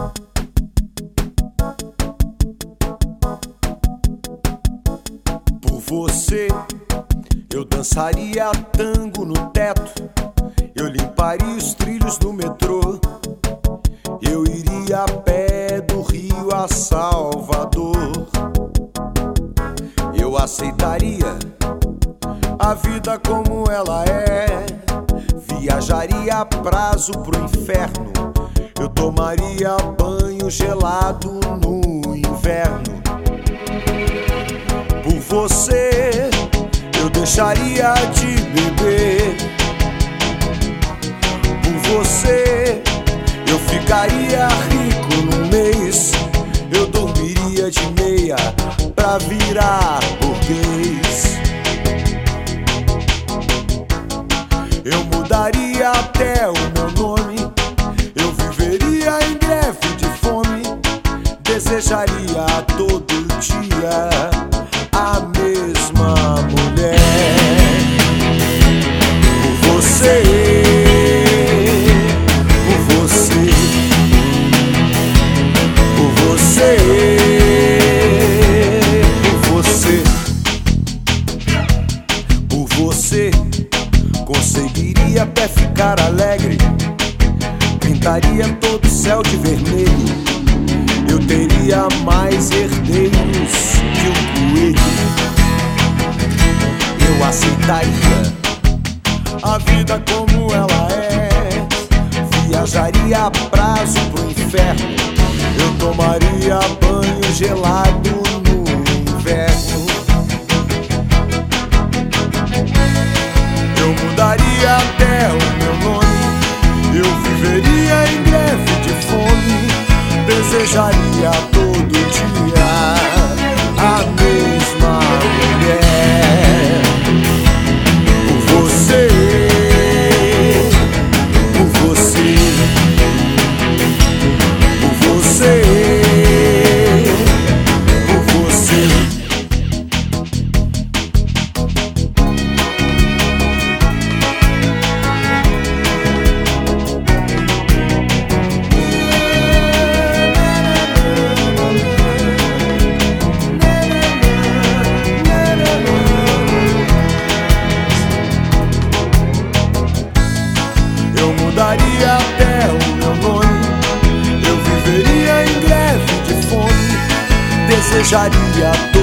Por você eu dançaria tango no teto, eu limparia os trilhos do metrô, eu iria a pé do Rio a Salvador. Eu aceitaria a vida como ela é, viajaria a prazo pro inferno, eu tomaria banho gelado no inverno. Por você eu deixaria de beber, por você eu ficaria rico num mês, eu dormiria de meia pra virar burguês. Eu mudaria até o meu nome, eu viveria em greve de fome, desejaria todo dia a mesma mulher. Por você, por você, por você, por você, por você, conseguiria até ficar alegre, pintaria todo o céu de vermelho, eu teria mais herdeiros que um coelho. Eu aceitaria a vida como ela é, viajaria a prazo pro inferno, eu tomaria banho gelado no inverno. Eu mudaria até o meu nome, eu viveria em greve de fome, desejaria todo dia a mesma mulher. Por você, por você, por você, por você. Eu mudaria até o meu nome, eu viveria em greve de fome, desejaria